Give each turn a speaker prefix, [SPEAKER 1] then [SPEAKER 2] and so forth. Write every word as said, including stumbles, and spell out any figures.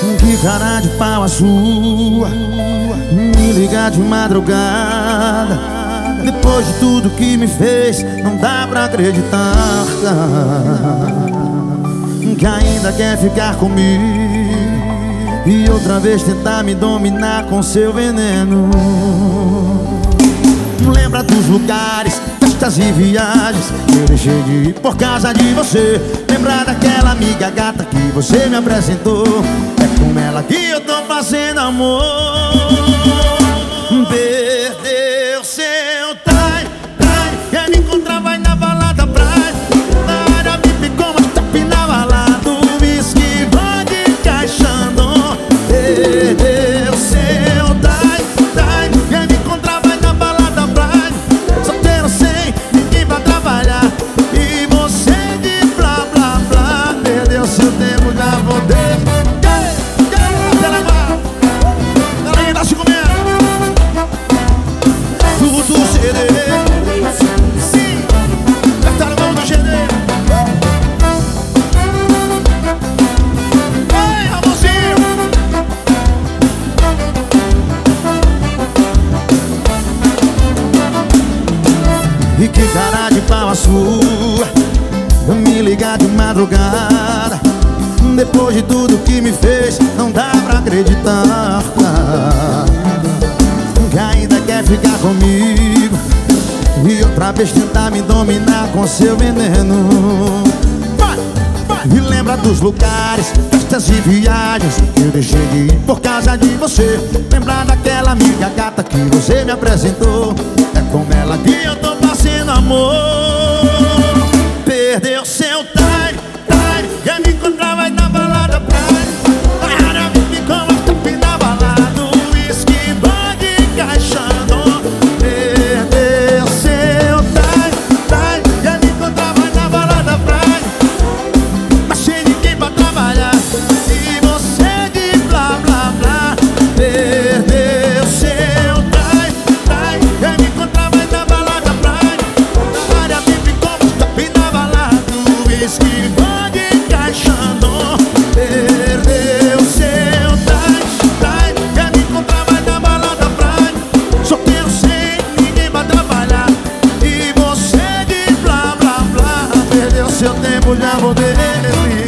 [SPEAKER 1] Que cara de pau a sua, me ligar de madrugada. Depois de tudo que me fez, não dá pra acreditar que ainda quer ficar comigo e outra vez tentar me dominar com seu veneno. Lembra dos lugares, festas e viagens que eu deixei de ir por causa de você. Lembra daquela amiga gata que você me apresentou. É com ela que eu tô fazendo amor. Perdeu seu time, time. Quer me encontrar, vai na balada praia. Na área V I P com as top na balada. Me esquivando e encaixando. Perdeu seu time, time. Quer me encontrar, vai na balada praia. Solteiro sem ninguém pra trabalhar. E você de blá blá blá. Perdeu seu tempo, já voltei. Sim, apertaram a mão do G D. Oi, Ramonzinho. E que cara de pau a sua, me ligar de madrugada. Depois de tudo que me fez, não dá pra acreditar que ainda quer ficar comigo e outra vez tentar me dominar com seu veneno. Vai, vai. E lembra dos lugares, festas e viagens que eu deixei de ir por causa de você. Lembra daquela amiga gata que você me apresentou. É com ela que eu tô fazendo amor. Perdeu seu time, time. Quer me encontrar, vai na balada praia. A área V I P com as top na balada. O whisky bug encaixando. Perdeu seu time, time. Quer me encontrar, vai na balada praia. Mas sem ninguém pra trabalhar. E você de blá blá blá. Perdeu seu time, time. Quer me encontrar, vai na balada praia. Na área V I P com as top na balada. O whisky bug encaixando. Perdeu seu time, time. Quer me encontrar, vai na balada praia. Solteiro sem ninguém pra trabalhar. E você de blá blá blá. Perdeu seu tempo, já voltei.